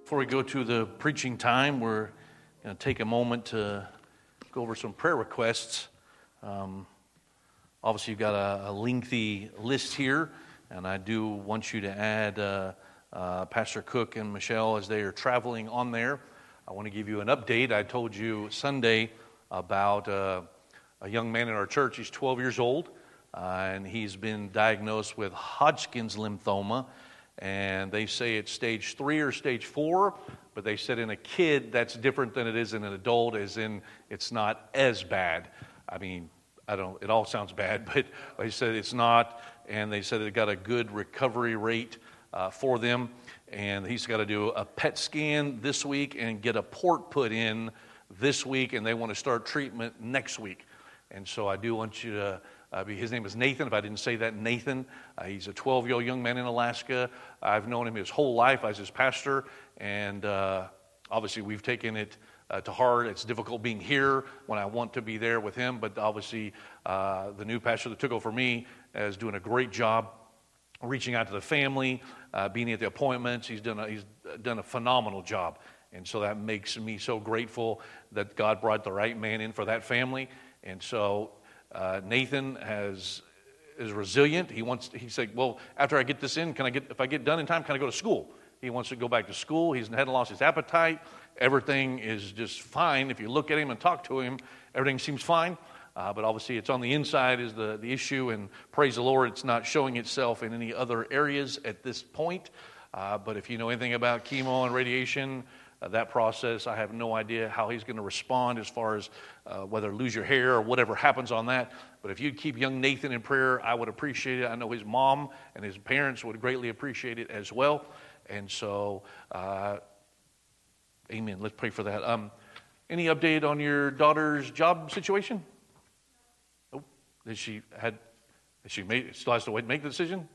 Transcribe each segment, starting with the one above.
Before we go to the preaching time, we're going to take a moment to go over some prayer requests. Obviously, you've got a lengthy list here, and I do want you to add Pastor Cook and Michelle as they are traveling on there. I want to give you an update. I told you Sunday about a young man in our church. He's 12 years old, and he's been diagnosed with Hodgkin's lymphoma. And they say it's stage 3 or stage 4, but they said in a kid that's different than it is in an adult, as in it's not as bad. I mean, it all sounds bad, but they said it's not, and they said it got a good recovery rate for them, and he's got to do a PET scan this week and get a port put in this week, and they want to start treatment next week. And so I do want you to his name is Nathan. If I didn't say that, Nathan. He's a 12-year-old young man in Alaska. I've known him his whole life as his pastor, and obviously we've taken it to heart. It's difficult being here when I want to be there with him, but obviously the new pastor that took over for me is doing a great job reaching out to the family, being at the appointments. He's done a phenomenal job, and so that makes me so grateful that God brought the right man in for that family. And so Nathan is resilient. He said, well, after I get this in, if I get done in time, can I go to school? He wants to go back to school. He hadn't lost his appetite. Everything is just fine. If you look at him and talk to him, everything seems fine. But obviously it's on the inside is the issue, and praise the Lord, it's not showing itself in any other areas at this point. But if you know anything about chemo and radiation, that process, I have no idea how he's going to respond as far as whether lose your hair or whatever happens on that. But if you'd keep young Nathan in prayer, I would appreciate it. I know his mom and his parents would greatly appreciate it as well. And so, amen. Let's pray for that. Any update on your daughter's job situation? Oh, still has to wait and make the decision?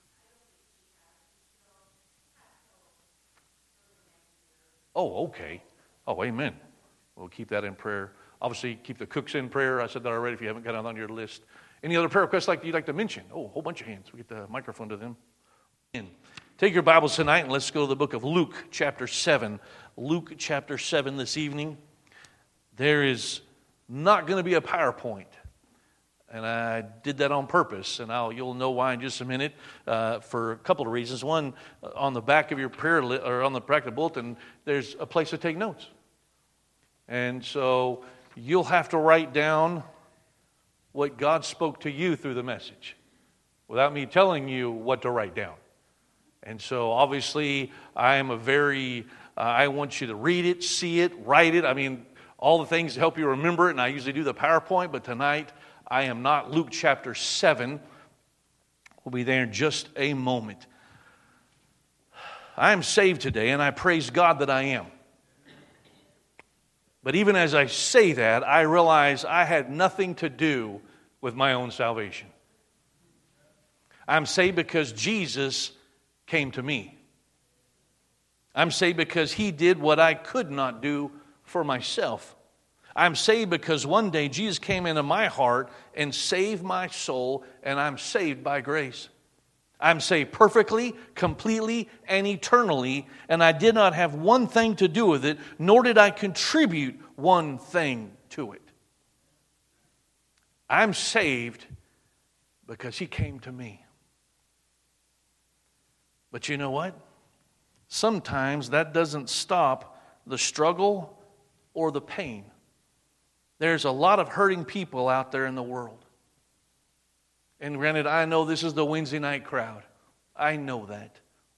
Oh, okay. Oh, amen. We'll keep that in prayer. Obviously, keep the cooks in prayer. I said that already if you haven't got it on your list. Any other prayer requests you'd like to mention? Oh, a whole bunch of hands. We get the microphone to them. Take your Bibles tonight and let's go to the book of Luke chapter 7. Luke chapter 7 this evening. There is not going to be a PowerPoint. And I did that on purpose, and you'll know why in just a minute for a couple of reasons. One, on the back of your prayer or on the back of the bulletin, there's a place to take notes. And so you'll have to write down what God spoke to you through the message without me telling you what to write down. And so obviously I want you to read it, see it, write it. I mean, all the things to help you remember it, and I usually do the PowerPoint, but tonight I am not. Luke chapter 7. We'll be there in just a moment. I am saved today, and I praise God that I am. But even as I say that, I realize I had nothing to do with my own salvation. I'm saved because Jesus came to me. I'm saved because He did what I could not do for myself. I'm saved because one day Jesus came into my heart and saved my soul, and I'm saved by grace. I'm saved perfectly, completely, and eternally, and I did not have one thing to do with it, nor did I contribute one thing to it. I'm saved because He came to me. But you know what? Sometimes that doesn't stop the struggle or the pain. There's a lot of hurting people out there in the world. And granted, I know this is the Wednesday night crowd. I know that.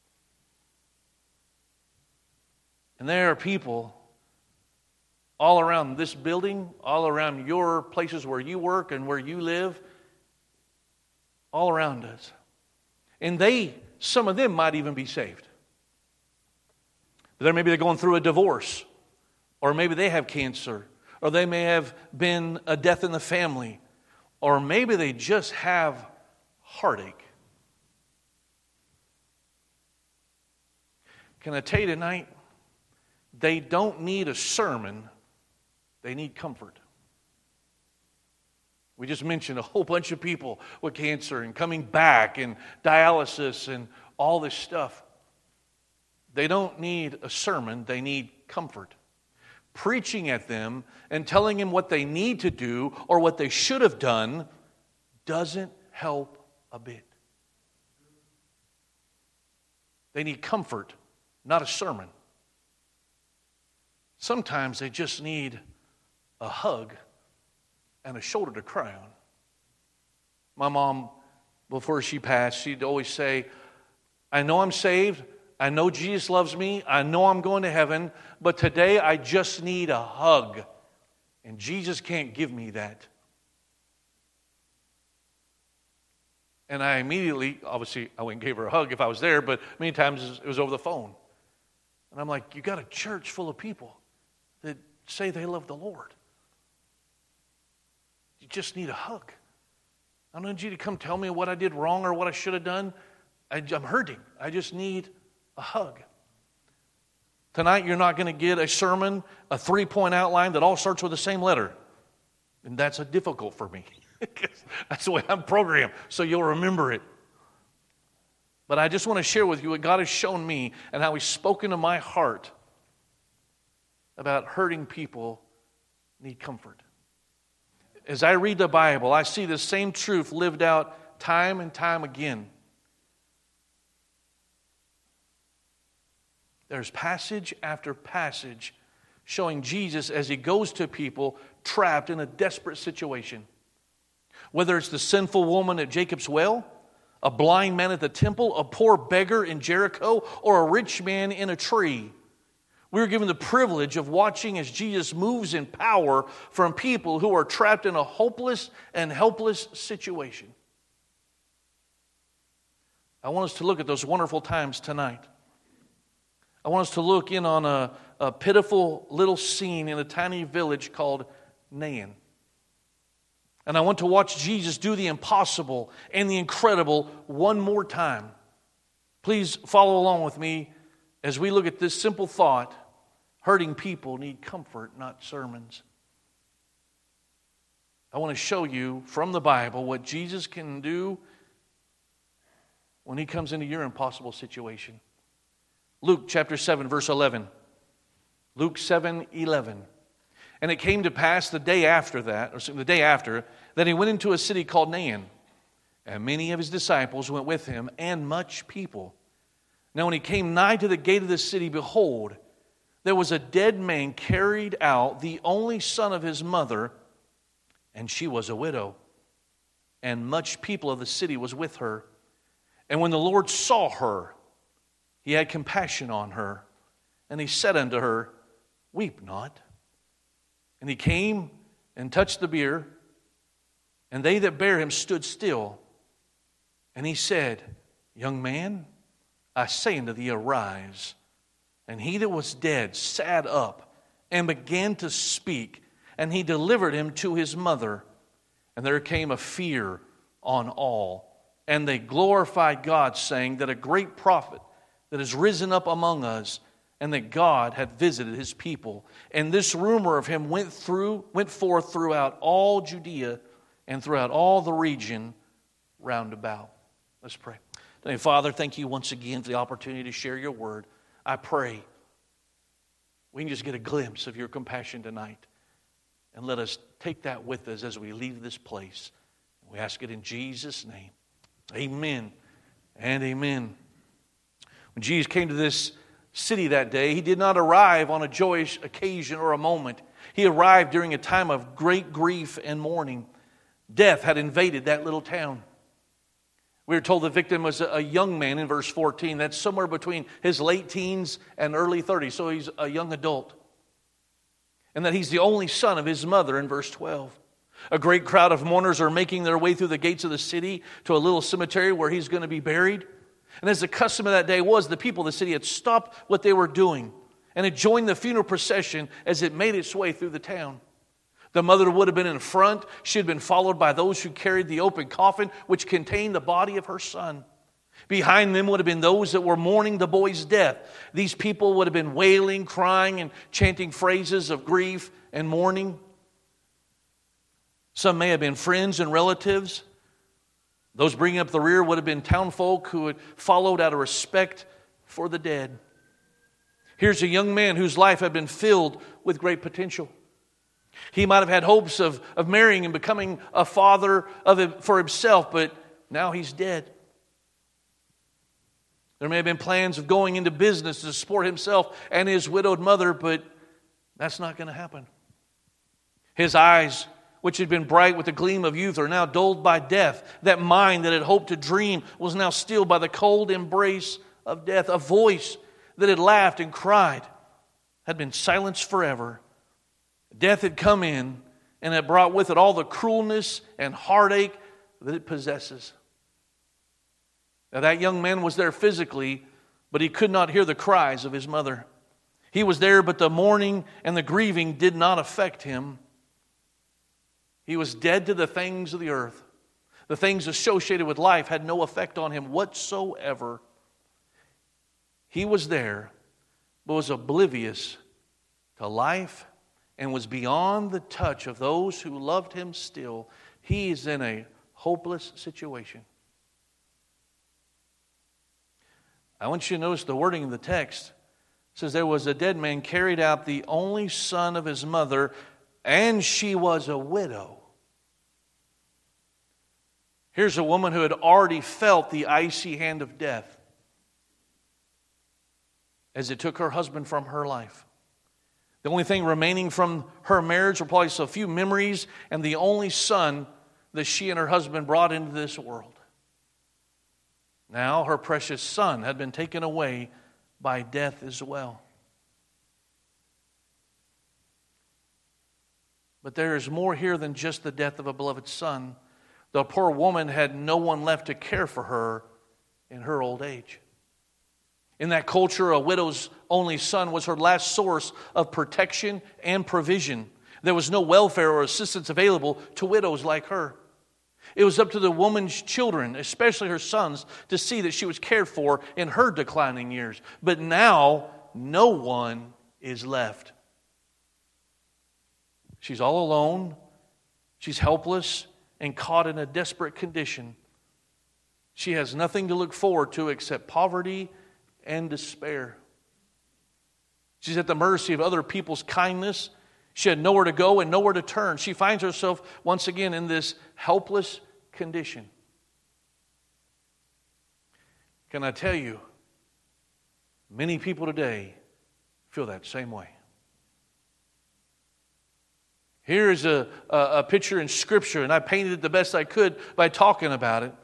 And there are people all around this building, all around your places where you work and where you live, all around us. And some of them might even be saved. But maybe they're going through a divorce, or maybe they have cancer, or they may have been a death in the family, or maybe they just have heartache. Can I tell you tonight, they don't need a sermon, they need comfort. We just mentioned a whole bunch of people with cancer and coming back and dialysis and all this stuff. They don't need a sermon, they need comfort. Preaching at them and telling them what they need to do or what they should have done doesn't help a bit. They need comfort, not a sermon. Sometimes they just need a hug and a shoulder to cry on. My mom, before she passed, she'd always say, I know I'm saved, I know Jesus loves me, I know I'm going to heaven, but today I just need a hug. And Jesus can't give me that. And I immediately, obviously, I wouldn't give her a hug if I was there, but many times it was over the phone. And I'm like, you got a church full of people that say they love the Lord. You just need a hug. I don't need you to come tell me what I did wrong or what I should have done. I'm hurting. I just need a hug. Tonight, you're not going to get a sermon, a 3-point outline that all starts with the same letter. And that's difficult for me. That's the way I'm programmed, so you'll remember it. But I just want to share with you what God has shown me and how He's spoken to my heart about hurting people need comfort. As I read the Bible, I see the same truth lived out time and time again. There's passage after passage showing Jesus as He goes to people trapped in a desperate situation. Whether it's the sinful woman at Jacob's well, a blind man at the temple, a poor beggar in Jericho, or a rich man in a tree. We are given the privilege of watching as Jesus moves in power from people who are trapped in a hopeless and helpless situation. I want us to look at those wonderful times tonight. I want us to look in on a pitiful little scene in a tiny village called Nain. And I want to watch Jesus do the impossible and the incredible one more time. Please follow along with me as we look at this simple thought. Hurting people need comfort, not sermons. I want to show you from the Bible what Jesus can do when He comes into your impossible situation. Luke chapter 7, verse 11. Luke 7:11. And it came to pass the day after that he went into a city called Nain. And many of His disciples went with Him, and much people. Now when He came nigh to the gate of the city, behold, there was a dead man carried out, the only son of his mother, and she was a widow. And much people of the city was with her. And when the Lord saw her, He had compassion on her, and He said unto her, Weep not. And He came and touched the bier, and they that bare him stood still. And He said, Young man, I say unto thee, arise. And he that was dead sat up and began to speak, and He delivered him to his mother. And there came a fear on all, and they glorified God, saying that a great prophet that is risen up among us, and that God had visited His people. And this rumor of Him went forth throughout all Judea and throughout all the region round about. Let's pray. Today, Father, thank You once again for the opportunity to share Your word. I pray we can just get a glimpse of Your compassion tonight. And let us take that with us as we leave this place. We ask it in Jesus' name. Amen and amen. When Jesus came to this city that day, He did not arrive on a joyous occasion or a moment. He arrived during a time of great grief and mourning. Death had invaded that little town. We are told the victim was a young man in verse 14. That's somewhere between his late teens and early 30s. So he's a young adult. And that he's the only son of his mother in verse 12. A great crowd of mourners are making their way through the gates of the city to a little cemetery where he's going to be buried. And as the custom of that day was, the people of the city had stopped what they were doing and had joined the funeral procession as it made its way through the town. The mother would have been in front. She had been followed by those who carried the open coffin, which contained the body of her son. Behind them would have been those that were mourning the boy's death. These people would have been wailing, crying, and chanting phrases of grief and mourning. Some may have been friends and relatives. Those bringing up the rear would have been townfolk who had followed out of respect for the dead. Here's a young man whose life had been filled with great potential. He might have had hopes of marrying and becoming a father for himself, but now he's dead. There may have been plans of going into business to support himself and his widowed mother, but that's not going to happen. His eyes, which had been bright with the gleam of youth, are now dulled by death. That mind that had hoped to dream was now stilled by the cold embrace of death. A voice that had laughed and cried had been silenced forever. Death had come in and had brought with it all the cruelness and heartache that it possesses. Now, that young man was there physically, but he could not hear the cries of his mother. He was there, but the mourning and the grieving did not affect him. He was dead to the things of the earth. The things associated with life had no effect on him whatsoever. He was there, but was oblivious to life and was beyond the touch of those who loved him still. He is in a hopeless situation. I want you to notice the wording in the text. It says, there was a dead man carried out, the only son of his mother, and she was a widow. Here's a woman who had already felt the icy hand of death as it took her husband from her life. The only thing remaining from her marriage were probably a few memories and the only son that she and her husband brought into this world. Now her precious son had been taken away by death as well. But there is more here than just the death of a beloved son. The poor woman had no one left to care for her in her old age. In that culture, a widow's only son was her last source of protection and provision. There was no welfare or assistance available to widows like her. It was up to the woman's children, especially her sons, to see that she was cared for in her declining years. But now, no one is left. She's all alone. She's helpless and caught in a desperate condition. She has nothing to look forward to except poverty and despair. She's at the mercy of other people's kindness. She had nowhere to go and nowhere to turn. She finds herself once again in this helpless condition. Can I tell you, many people today feel that same way. Here is a picture in Scripture, and I painted it the best I could by talking about it.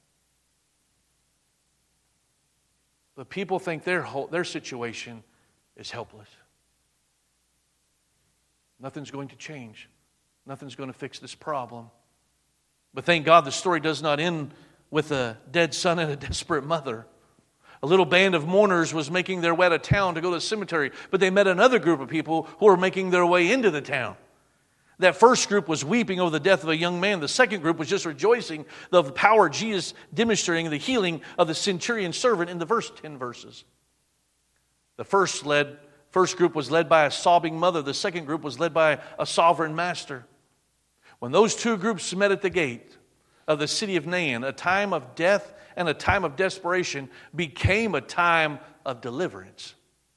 But people think their situation is helpless. Nothing's going to change. Nothing's going to fix this problem. But thank God the story does not end with a dead son and a desperate mother. A little band of mourners was making their way out of town to go to the cemetery, but they met another group of people who were making their way into the town. That first group was weeping over the death of a young man. The second group was just rejoicing of the power of Jesus demonstrating the healing of the centurion servant in the first 10 verses. The first group was led by a sobbing mother. The second group was led by a sovereign master. When those two groups met at the gate of the city of Nain, a time of death and a time of desperation became a time of deliverance.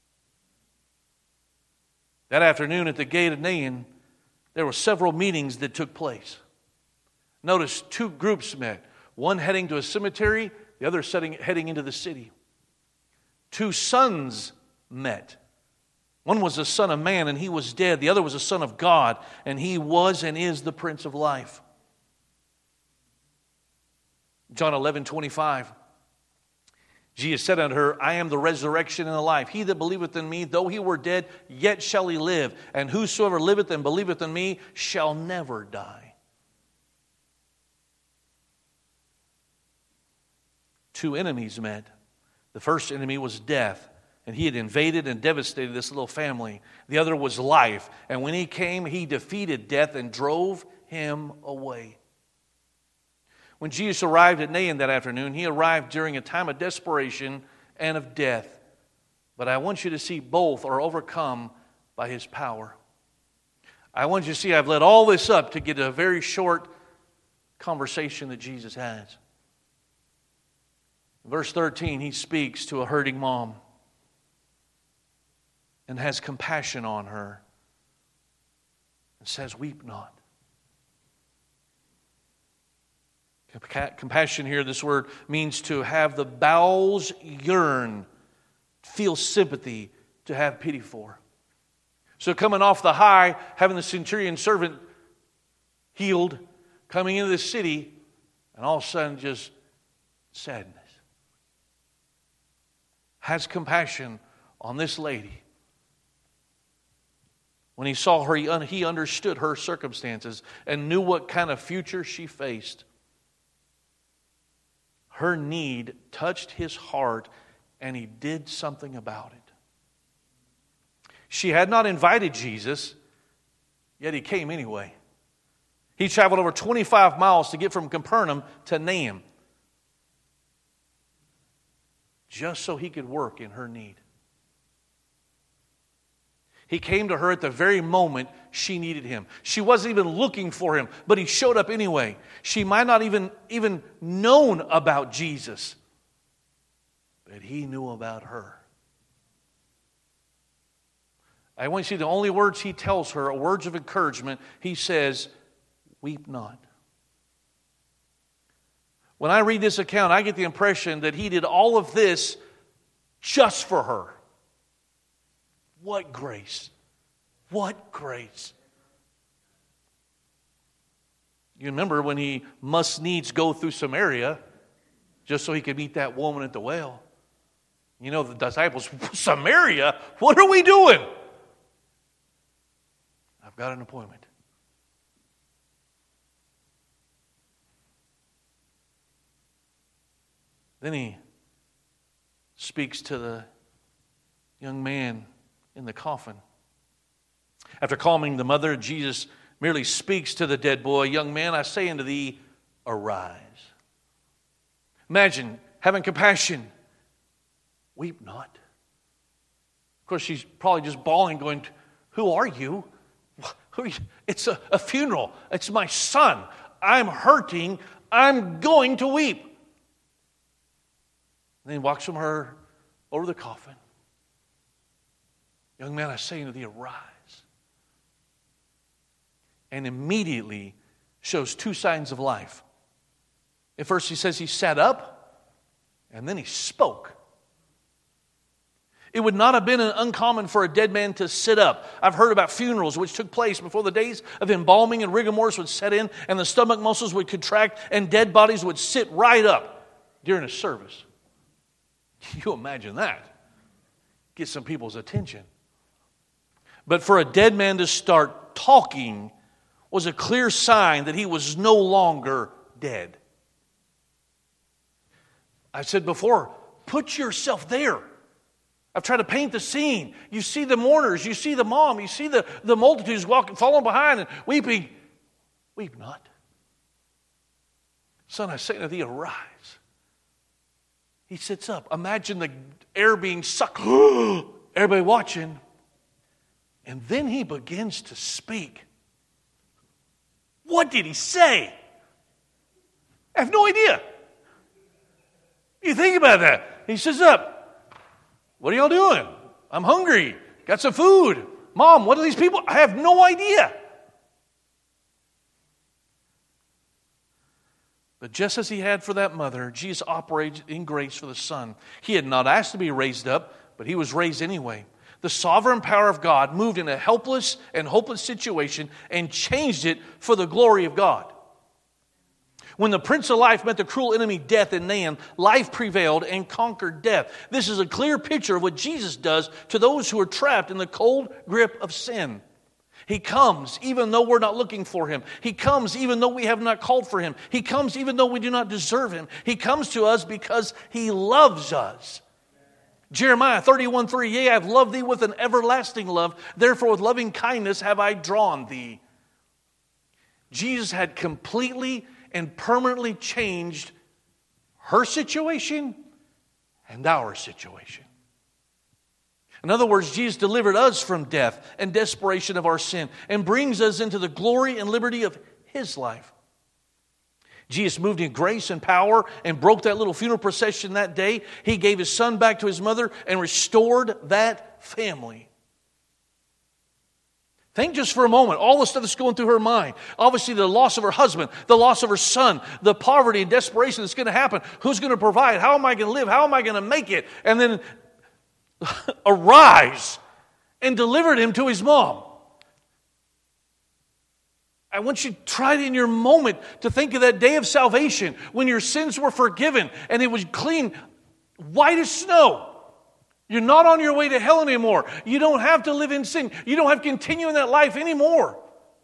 That afternoon at the gate of Nain, there were several meetings that took place. Notice two groups met. One heading to a cemetery, the other heading into the city. Two sons met. One was a son of man, and he was dead. The other was a son of God, and he was and is the Prince of Life. John 11:25. Jesus said unto her, I am the resurrection and the life. He that believeth in me, though he were dead, yet shall he live. And whosoever liveth and believeth in me shall never die. Two enemies met. The first enemy was death, and he had invaded and devastated this little family. The other was life, and when he came, he defeated death and drove him away. When Jesus arrived at Nain that afternoon, he arrived during a time of desperation and of death. But I want you to see both are overcome by his power. I want you to see I've led all this up to get a very short conversation that Jesus has. Verse 13, he speaks to a hurting mom. and has compassion on her and says, "Weep not." Compassion here, this word means to have the bowels yearn, feel sympathy, to have pity for. So coming off the high, having the centurion servant healed, coming into the city, and all of a sudden just sadness. Has compassion on this lady. When he saw her, he understood her circumstances and knew what kind of future she faced. Her need touched his heart, and he did something about it. She had not invited Jesus, yet he came anyway. He traveled over 25 miles to get from Capernaum to Nain, just so he could work in her need. He came to her at the very moment she needed him. She wasn't even looking for him, but he showed up anyway. She might not even known about Jesus, but he knew about her. I want you to see the only words he tells her are words of encouragement. He says, "Weep not." When I read this account, I get the impression that he did all of this just for her. What grace. What grace. You remember when he must needs go through Samaria just so he could meet that woman at the well. You know, the disciples, "Samaria? What are we doing?" "I've got an appointment." Then he speaks to the young man in the coffin. After calming the mother, Jesus merely speaks to the dead boy, "Young man, I say unto thee, arise." Imagine having compassion. "Weep not." Of course, she's probably just bawling, going, "Who are you? It's a funeral. It's my son. I'm hurting. I'm going to weep." And then he walks from her over the coffin. "Young man, I say unto thee, arise." And immediately shows two signs of life. At first he says he sat up, and then he spoke. It would not have been uncommon for a dead man to sit up. I've heard about funerals which took place before the days of embalming, and rigor mortis would set in, and the stomach muscles would contract, and dead bodies would sit right up during a service. Can you imagine that? Get some people's attention. But for a dead man to start talking was a clear sign that he was no longer dead. I said before, put yourself there. I've tried to paint the scene. You see the mourners, you see the mom, you see the multitudes walking, following behind and weeping. Weep not. Son, I say to thee, arise. He sits up. Imagine the air being sucked. Everybody watching. And then he begins to speak. What did he say? I have no idea. You think about that. He sits up. "What are y'all doing? I'm hungry. Got some food. Mom, what are these people?" I have no idea. But just as he had for that mother, Jesus operated in grace for the son. He had not asked to be raised up, but he was raised anyway. The sovereign power of God moved in a helpless and hopeless situation and changed it for the glory of God. When the Prince of Life met the cruel enemy death in Nain, life prevailed and conquered death. This is a clear picture of what Jesus does to those who are trapped in the cold grip of sin. He comes even though we're not looking for him. He comes even though we have not called for him. He comes even though we do not deserve him. He comes to us because he loves us. Jeremiah 31:3, "Yea, I have loved thee with an everlasting love. Therefore with loving kindness have I drawn thee." Jesus had completely and permanently changed her situation and our situation. In other words, Jesus delivered us from death and desperation of our sin and brings us into the glory and liberty of his life. Jesus moved in grace and power and broke that little funeral procession that day. He gave his son back to his mother and restored that family. Think just for a moment, all the stuff that's going through her mind. Obviously, the loss of her husband, the loss of her son, the poverty and desperation that's going to happen. Who's going to provide? How am I going to live? How am I going to make it? And then arise and delivered him to his mom. I want you to try it in your moment to think of that day of salvation when your sins were forgiven and it was clean, white as snow. You're not on your way to hell anymore. You don't have to live in sin. You don't have to continue in that life anymore.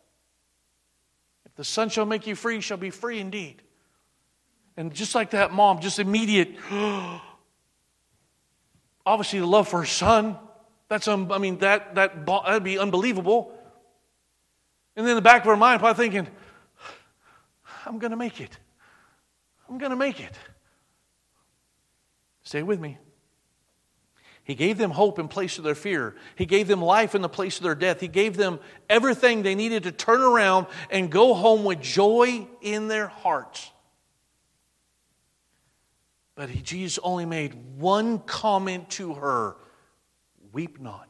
If the Son shall make you free, you shall be free indeed. And just like that mom, just immediate, obviously the love for her son, that'd be unbelievable. And then in the back of her mind, probably thinking, I'm going to make it. I'm going to make it. Stay with me. He gave them hope in place of their fear. He gave them life in the place of their death. He gave them everything they needed to turn around and go home with joy in their hearts. But Jesus only made one comment to her, weep not.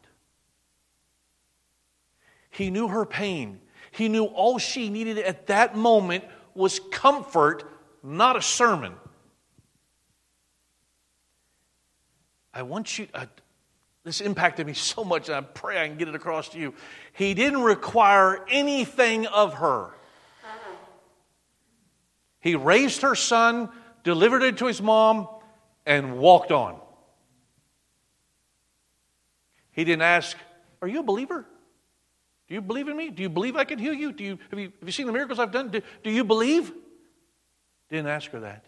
He knew her pain. He knew all she needed at that moment was comfort, not a sermon. I want you, this impacted me so much, and I pray I can get it across to you. He didn't require anything of her. He raised her son, delivered it to his mom, and walked on. He didn't ask, are you a believer? Do you believe in me? Do you believe I can heal you? Have you seen the miracles I've done? Do you believe? Didn't ask her that.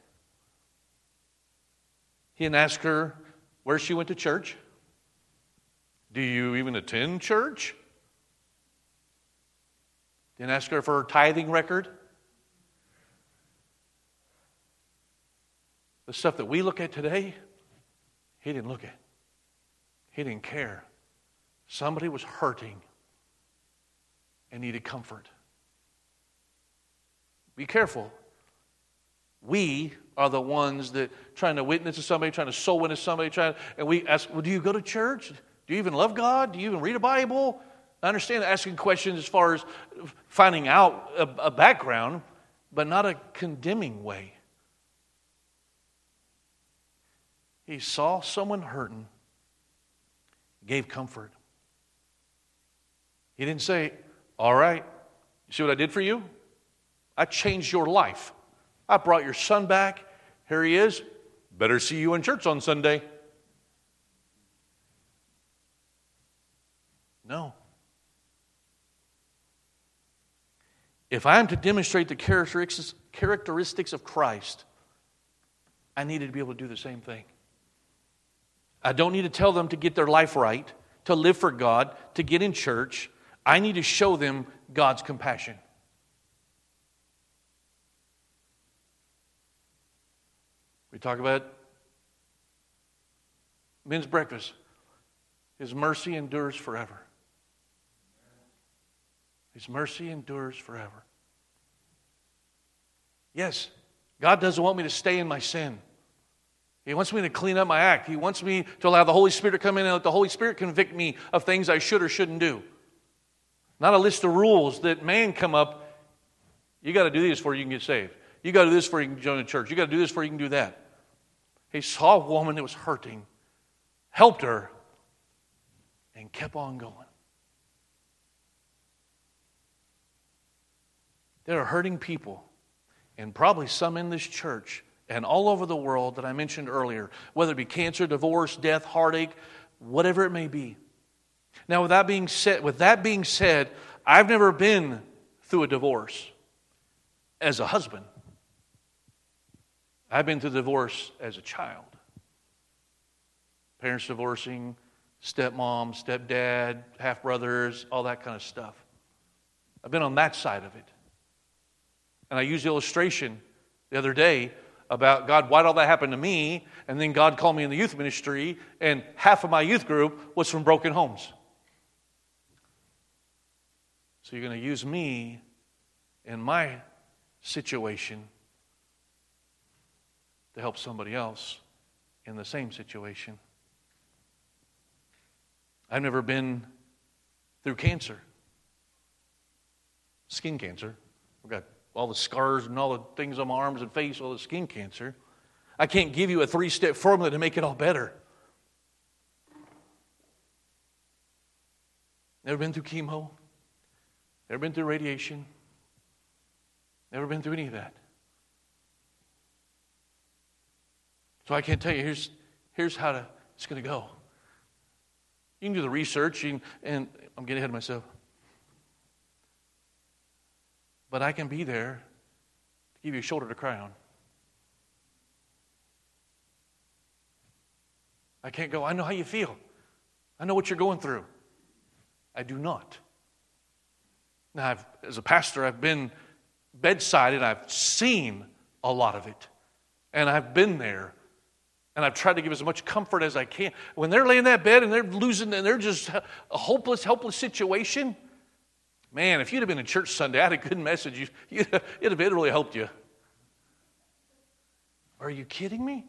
He didn't ask her where she went to church. Do you even attend church? Didn't ask her for her tithing record. The stuff that we look at today, he didn't look at. He didn't care. Somebody was hurting and needed comfort. Be careful. We are the ones that trying to witness to somebody, trying to soul witness somebody, and we ask, well, do you go to church? Do you even love God? Do you even read a Bible? I understand asking questions as far as finding out a background, but not a condemning way. He saw someone hurting, gave comfort. He didn't say, all right, you see what I did for you? I changed your life. I brought your son back. Here he is. Better see you in church on Sunday. No. If I am to demonstrate the characteristics of Christ, I needed to be able to do the same thing. I don't need to tell them to get their life right, to live for God, to get in church. I need to show them God's compassion. We talk about men's breakfast. His mercy endures forever. His mercy endures forever. Yes, God doesn't want me to stay in my sin. He wants me to clean up my act. He wants me to allow the Holy Spirit to come in and let the Holy Spirit convict me of things I should or shouldn't do. Not a list of rules that man come up. You got to do this before you can get saved. You got to do this before you can join a church. You got to do this before you can do that. He saw a woman that was hurting, helped her, and kept on going. There are hurting people, and probably some in this church and all over the world that I mentioned earlier, whether it be cancer, divorce, death, heartache, whatever it may be. Now, with that being said, I've never been through a divorce as a husband. I've been through divorce as a child. Parents divorcing, stepmom, stepdad, half-brothers, all that kind of stuff. I've been on that side of it. And I used the illustration the other day about, God, why'd all that happen to me? And then God called me in the youth ministry, and half of my youth group was from broken homes. So you're going to use me in my situation to help somebody else in the same situation. I've never been through cancer. Skin cancer. I've got all the scars and all the things on my arms and face, all the skin cancer. I can't give you a 3-step formula to make it all better. Never been through chemo. Never been through radiation. Never been through any of that. So I can't tell you, here's how it's going to go. You can do the research, and I'm getting ahead of myself. But I can be there to give you a shoulder to cry on. I can't go, I know how you feel. I know what you're going through. I do not. Now, as a pastor, I've been bedside and I've seen a lot of it. And I've been there. And I've tried to give as much comfort as I can. When they're laying in that bed and they're losing, and they're just a hopeless, helpless situation, man, if you'd have been in church Sunday, I had a good message. It'd have really helped you. Are you kidding me?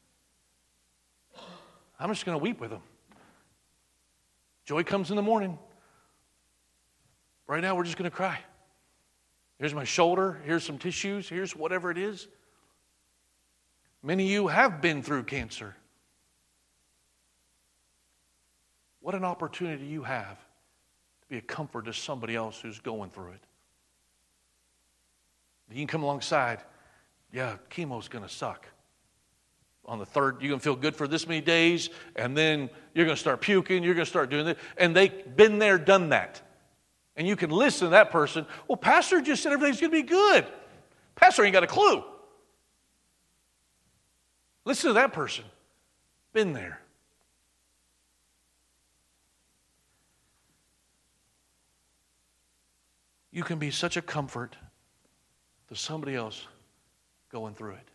I'm just going to weep with them. Joy comes in the morning. Right now, we're just going to cry. Here's my shoulder. Here's some tissues. Here's whatever it is. Many of you have been through cancer. What an opportunity you have to be a comfort to somebody else who's going through it. You can come alongside. Yeah, chemo's going to suck. On the third, you're going to feel good for this many days, and then you're going to start puking, you're going to start doing this. And they've been there, done that. And you can listen to that person. Well, Pastor just said everything's going to be good. Pastor ain't got a clue. Listen to that person. Been there. You can be such a comfort to somebody else going through it.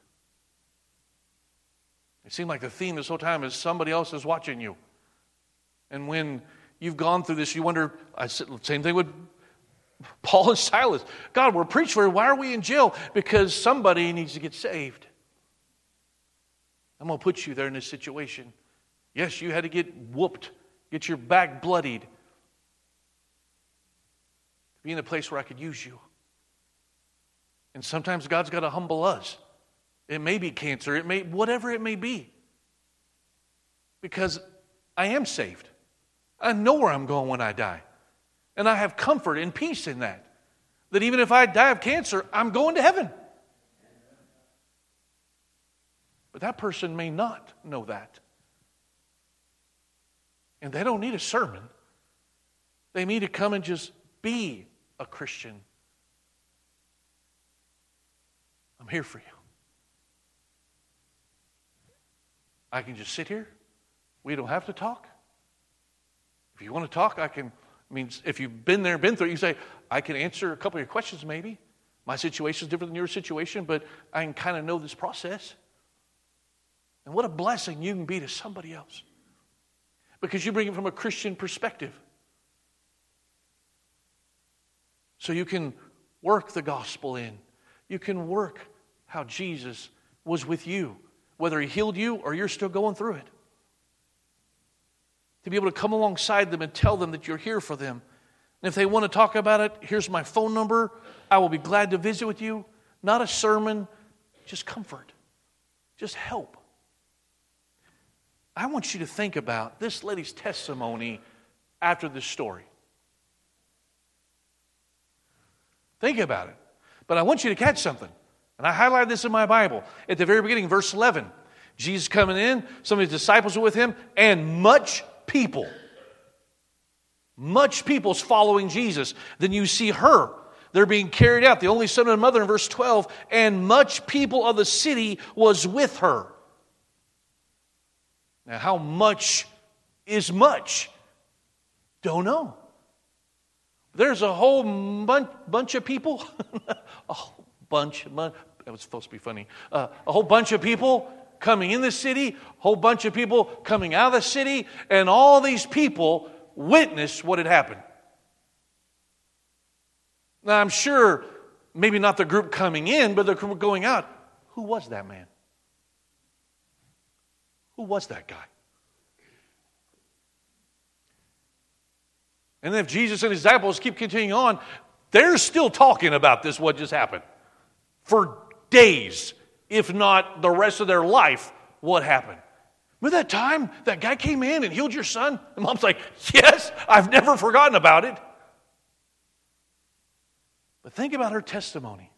It seemed like the theme this whole time is somebody else is watching you. And when you've gone through this, you wonder, I said the same thing with Paul and Silas. God, we're preached for, why are we in jail? Because somebody needs to get saved. I'm going to put you there in this situation. Yes, you had to get whooped, get your back bloodied. Be in a place where I could use you. And sometimes God's got to humble us. It may be cancer, it may, whatever it may be. Because I am saved. I know where I'm going when I die. And I have comfort and peace in that. That even if I die of cancer, I'm going to heaven. But that person may not know that. And they don't need a sermon. They need to come and just be a Christian. I'm here for you. I can just sit here. We don't have to talk. If you want to talk, I can. I mean, if you've been there, been through it, you say, I can answer a couple of your questions maybe. My situation is different than your situation, but I can kind of know this process. And what a blessing you can be to somebody else. Because you bring it from a Christian perspective. So you can work the gospel in. You can work how Jesus was with you. Whether he healed you or you're still going through it. To be able to come alongside them and tell them that you're here for them. And if they want to talk about it, here's my phone number. I will be glad to visit with you. Not a sermon, just comfort. Just help. I want you to think about this lady's testimony after this story. Think about it. But I want you to catch something. And I highlighted this in my Bible. At the very beginning, verse 11. Jesus coming in, some of his disciples are with him, and much people. Much people's following Jesus. Then you see her. They're being carried out. The only son and mother in verse 12. And much people of the city was with her. Now, how much is much? Don't know. There's a whole bunch of people. A whole bunch. That was supposed to be funny. A whole bunch of people coming in the city. A whole bunch of people coming out of the city. And all these people witnessed what had happened. Now, I'm sure maybe not the group coming in, but the group going out. Who was that man? Who was that guy? And then if Jesus and his disciples keep continuing on, They're still talking about this, what just happened. For days, if not the rest of their life, what happened. Remember that time that guy came in and healed your son? And mom's like, yes, I've never forgotten about it. But think about her testimony.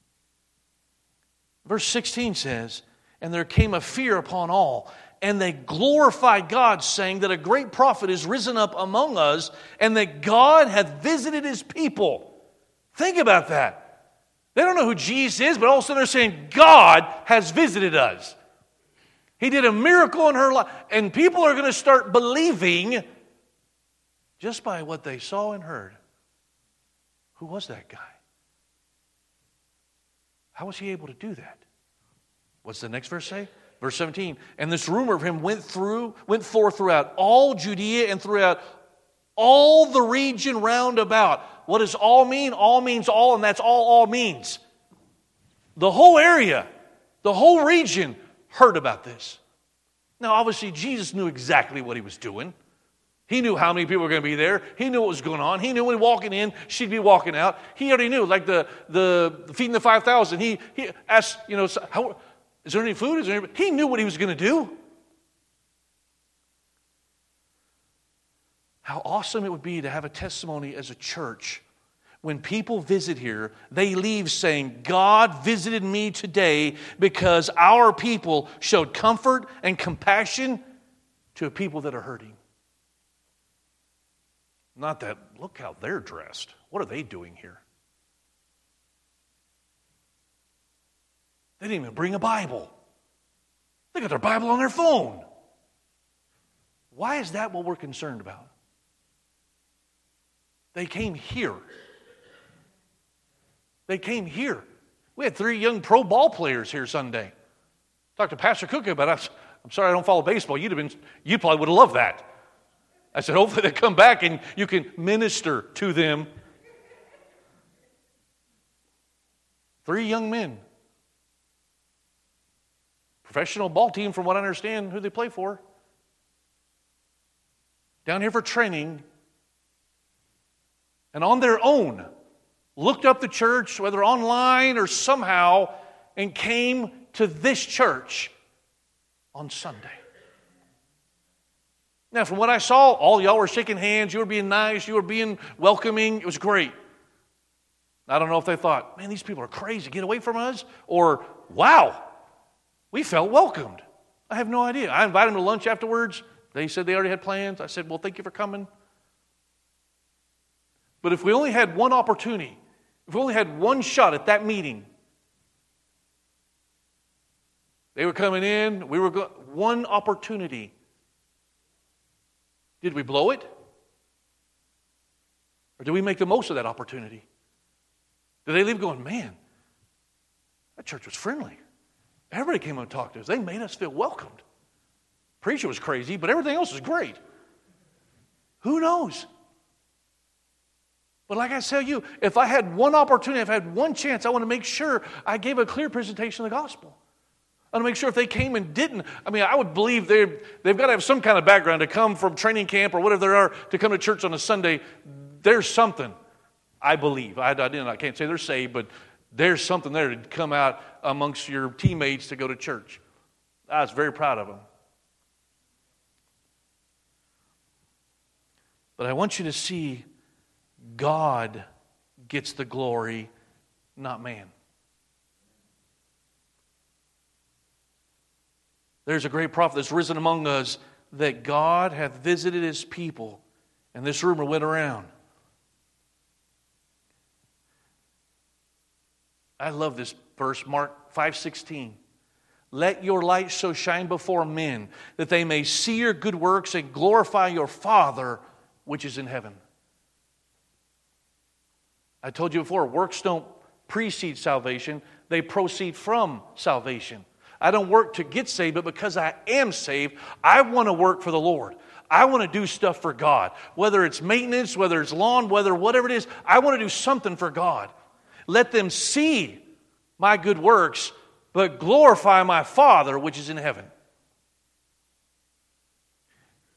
Verse 16 says, and there came a fear upon all, and they glorified God, saying that a great prophet is risen up among us, and that God hath visited his people. Think about that. They don't know who Jesus is, but all of a sudden they're saying, God has visited us. He did a miracle in her life. And people are going to start believing just by what they saw and heard. Who was that guy? How was he able to do that? What's the next verse say? Verse 17. And this rumor of him went forth throughout all Judea and throughout all the region round about. What does all mean? All means all, and that's all means. The whole area, the whole region heard about this. Now, obviously, Jesus knew exactly what he was doing. He knew how many people were going to be there. He knew what was going on. He knew when walking in, she'd be walking out. He already knew, like the feeding the 5,000. He asked, is there any food? He knew what he was going to do. How awesome it would be to have a testimony as a church. When people visit here, they leave saying, God visited me today because our people showed comfort and compassion to a people that are hurting. Not that, look how they're dressed. What are they doing here? They didn't even bring a Bible. They got their Bible on their phone. Why is that what we're concerned about? They came here. They came here. We had 3 young pro ball players here Sunday. Talked to Pastor Cook about it. I'm sorry I don't follow baseball. You probably would have loved that. I said, hopefully they come back and you can minister to them. 3 young men. Professional ball team, from what I understand, who they play for. Down here for training. And on their own, looked up the church, whether online or somehow, and came to this church on Sunday. Now, from what I saw, all y'all were shaking hands, you were being nice, you were being welcoming. It was great. I don't know if they thought, man, these people are crazy, get away from us, or, wow, we felt welcomed. I have no idea. I invited them to lunch afterwards. They said they already had plans. I said, well, thank you for coming. But if we only had one opportunity, if we only had one shot at that meeting, they were coming in, we were one opportunity. Did we blow it? Or did we make the most of that opportunity? Did they leave going, man, that church was friendly. Everybody came and talked to us. They made us feel welcomed. Preacher was crazy, but everything else was great. Who knows? But like I tell you, if I had one opportunity, if I had one chance, I want to make sure I gave a clear presentation of the gospel. I want to make sure if they came and didn't, I would believe they've got to have some kind of background to come from training camp or whatever they are to come to church on a Sunday. There's something, I believe. I can't say they're saved, but there's something there to come out amongst your teammates to go to church. I was very proud of them. But I want you to see God gets the glory, not man. There's a great prophet that's risen among us that God hath visited his people. And this rumor went around. I love this verse, Mark 5:16. Let your light so shine before men that they may see your good works and glorify your Father which is in heaven. I told you before, works don't precede salvation. They proceed from salvation. I don't work to get saved, but because I am saved, I want to work for the Lord. I want to do stuff for God. Whether it's maintenance, whether it's lawn, whatever it is, I want to do something for God. Let them see my good works, but glorify my Father which is in heaven.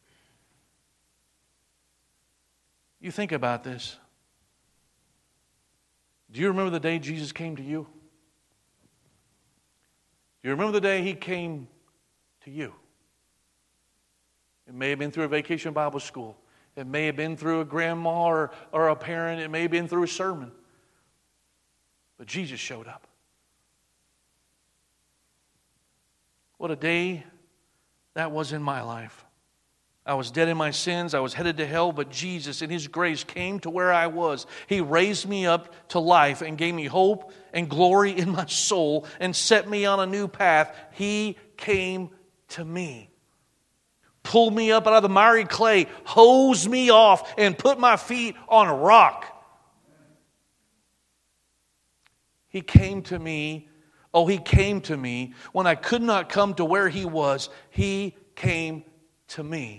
You think about this. Do you remember the day Jesus came to you? Do you remember the day He came to you? It may have been through a vacation Bible school. It may have been through a grandma or a parent. It may have been through a sermon. But Jesus showed up. What a day that was in my life. I was dead in my sins. I was headed to hell, but Jesus, in His grace, came to where I was. He raised me up to life and gave me hope and glory in my soul and set me on a new path. He came to me. Pulled me up out of the miry clay, hosed me off, and put my feet on a rock. He came to me. Oh, He came to me when I could not come to where He was. He came to me.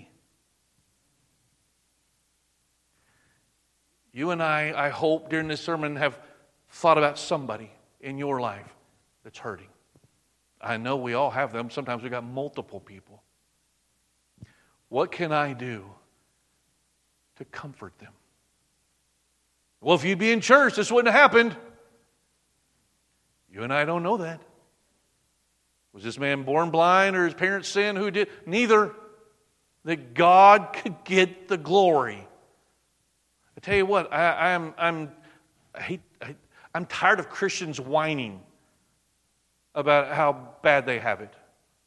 You and I hope during this sermon, have thought about somebody in your life that's hurting. I know we all have them. Sometimes we've got multiple people. What can I do to comfort them? Well, if you'd be in church, this wouldn't have happened. You and I don't know that. Was this man born blind or his parents sin? Who did? Neither. That God could get the glory. I tell you what, I'm tired of Christians whining about how bad they have it.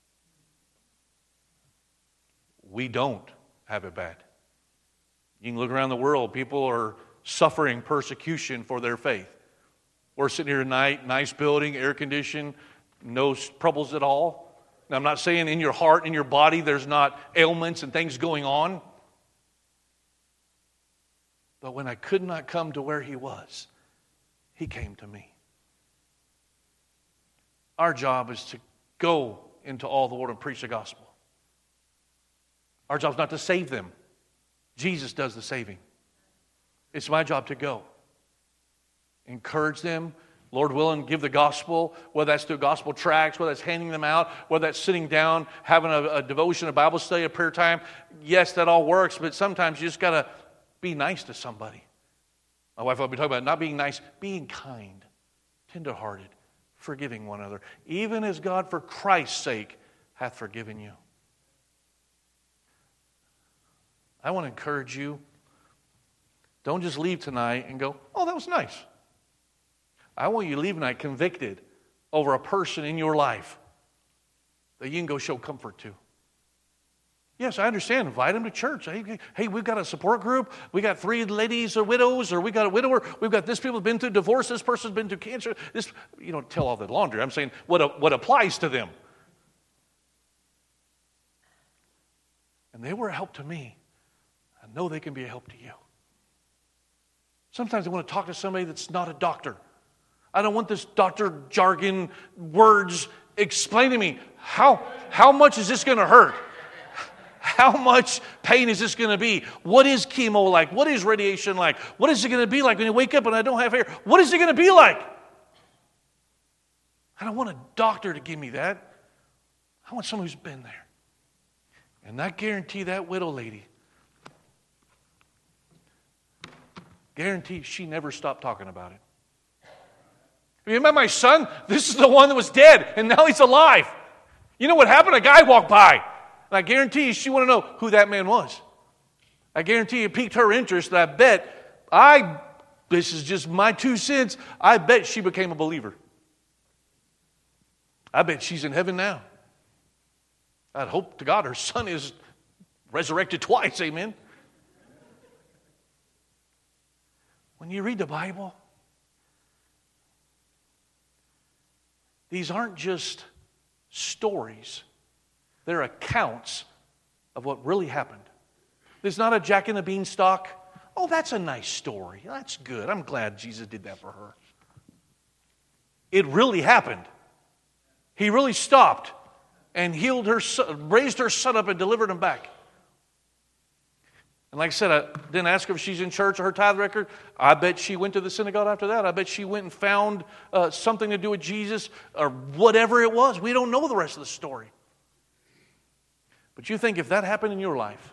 We don't have it bad. You can look around the world, people are suffering persecution for their faith. We're sitting here tonight, nice building, air conditioned, no troubles at all. Now, I'm not saying in your heart, in your body, there's not ailments and things going on. But when I could not come to where He was, He came to me. Our job is to go into all the world and preach the gospel. Our job is not to save them. Jesus does the saving. It's my job to go. Encourage them. Lord willing, give the gospel, whether that's through gospel tracts, whether that's handing them out, whether that's sitting down, having a devotion, a Bible study, a prayer time. Yes, that all works, but sometimes you just got to be nice to somebody. My wife will be talking about not being nice, being kind, tenderhearted, forgiving one another, even as God for Christ's sake hath forgiven you. I want to encourage you. Don't just leave tonight and go, oh, that was nice. I want you to leave tonight convicted over a person in your life that you can go show comfort to. Yes, I understand. Invite them to church. Hey, we've got a support group. We got 3 ladies or widows, or we got a widower. We've got this people have been through divorce. This person's been through cancer. This, you don't tell all that laundry. I'm saying what applies to them. And they were a help to me. I know they can be a help to you. Sometimes I want to talk to somebody that's not a doctor. I don't want this doctor jargon words. Explain to me, how much is this going to hurt? How much pain is this going to be? What is chemo like? What is radiation like? What is it going to be like when you wake up and I don't have hair? What is it going to be like? I don't want a doctor to give me that. I want someone who's been there. And I guarantee that widow lady, guarantee she never stopped talking about it. Have you met my son? This is the one that was dead, and now he's alive. You know what happened? A guy walked by. And I guarantee you she wanted to know who that man was. I guarantee it piqued her interest, and I bet, this is just my 2 cents, I bet she became a believer. I bet she's in heaven now. I'd hope to God her son is resurrected twice, amen. When you read the Bible, these aren't just stories. They're accounts of what really happened. There's not a Jack and the Beanstalk. Oh, that's a nice story. That's good. I'm glad Jesus did that for her. It really happened. He really stopped and healed her, raised her son up and delivered him back. And like I said, I didn't ask her if she's in church or her tithe record. I bet she went to the synagogue after that. I bet she went and found something to do with Jesus or whatever it was. We don't know the rest of the story. But you think if that happened in your life,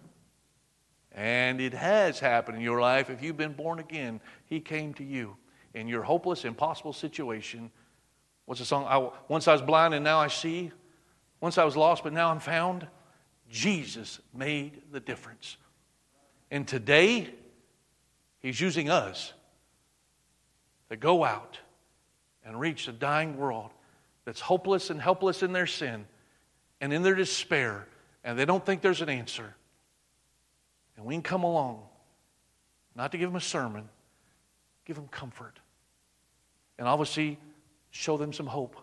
and it has happened in your life, if you've been born again, He came to you. in your hopeless, impossible situation. What's the song? Once I was blind and now I see. Once I was lost but now I'm found. Jesus made the difference. And today, He's using us to go out and reach a dying world that's hopeless and helpless in their sin and in their despair, and they don't think there's an answer. And we can come along, not to give them a sermon, give them comfort. And obviously, show them some hope.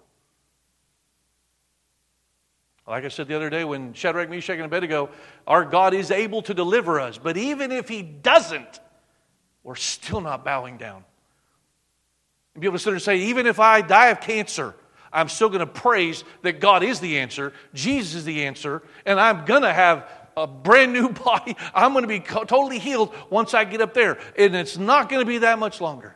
Like I said the other day, when Shadrach, Meshach, and Abednego, our God is able to deliver us. But even if He doesn't, we're still not bowing down. And be able to sit there and say, even if I die of cancer, I'm still going to praise that God is the answer, Jesus is the answer, and I'm going to have a brand new body. I'm going to be totally healed once I get up there. And it's not going to be that much longer.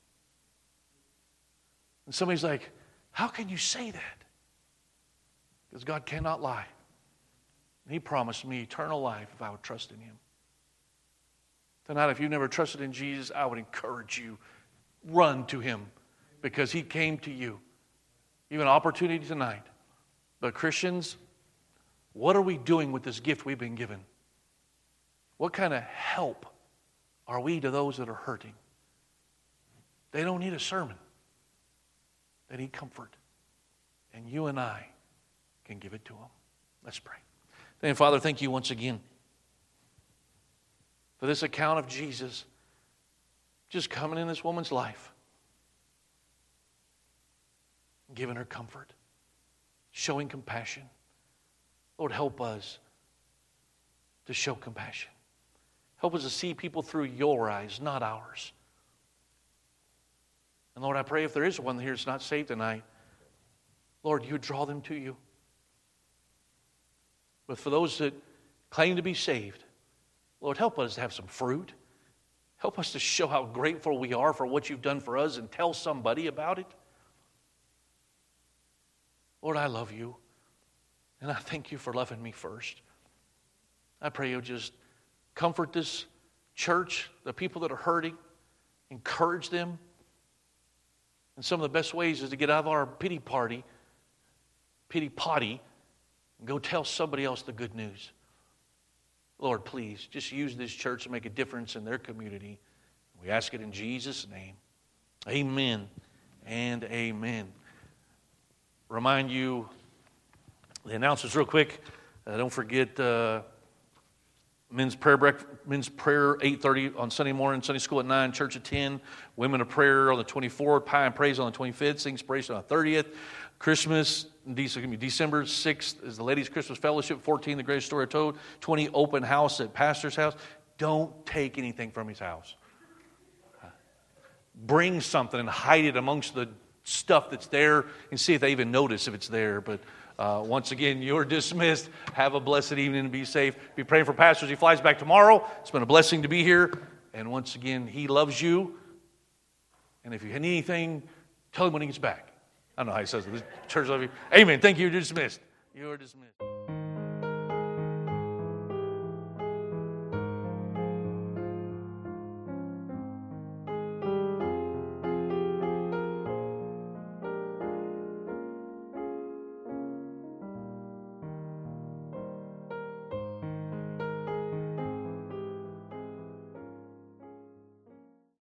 And somebody's like, how can you say that? Because God cannot lie. And He promised me eternal life if I would trust in Him. Tonight, if you've never trusted in Jesus, I would encourage you, run to Him because He came to you. You have an opportunity tonight. But Christians, what are we doing with this gift we've been given? What kind of help are we to those that are hurting? They don't need a sermon. They need comfort. And you and I can give it to them. Let's pray. Then, Father, thank you once again for this account of Jesus just coming in this woman's life, giving her comfort, showing compassion. Lord, help us to show compassion. Help us to see people through your eyes, not ours. And Lord, I pray if there is one here that's not saved tonight, Lord, you would draw them to you. But for those that claim to be saved, Lord, help us to have some fruit. Help us to show how grateful we are for what you've done for us and tell somebody about it. Lord, I love you, and I thank you for loving me first. I pray you'll just comfort this church, the people that are hurting, encourage them. And some of the best ways is to get out of our pity potty, and go tell somebody else the good news. Lord, please, just use this church to make a difference in their community. We ask it in Jesus' name. Amen and amen. Remind you, the announcements real quick. Don't forget men's prayer 8:30 on Sunday morning, Sunday school at 9, church at 10, women of prayer on the 24th, pie and praise on the 25th, sing inspiration on the 30th. Christmas, December 6th is the Ladies' Christmas Fellowship, 14, the Greatest Story Told, 20, open house at Pastor's house. Don't take anything from his house. Bring something and hide it amongst the stuff that's there and see if they even notice if it's there. But once again, you're dismissed. Have a blessed evening and be safe. Be praying for Pastor as he flies back tomorrow. It's been a blessing to be here. And once again, he loves you. And if you need anything, tell him when he gets back. I don't know how he says it. Church love you. Amen. Thank you. You're dismissed. You are dismissed.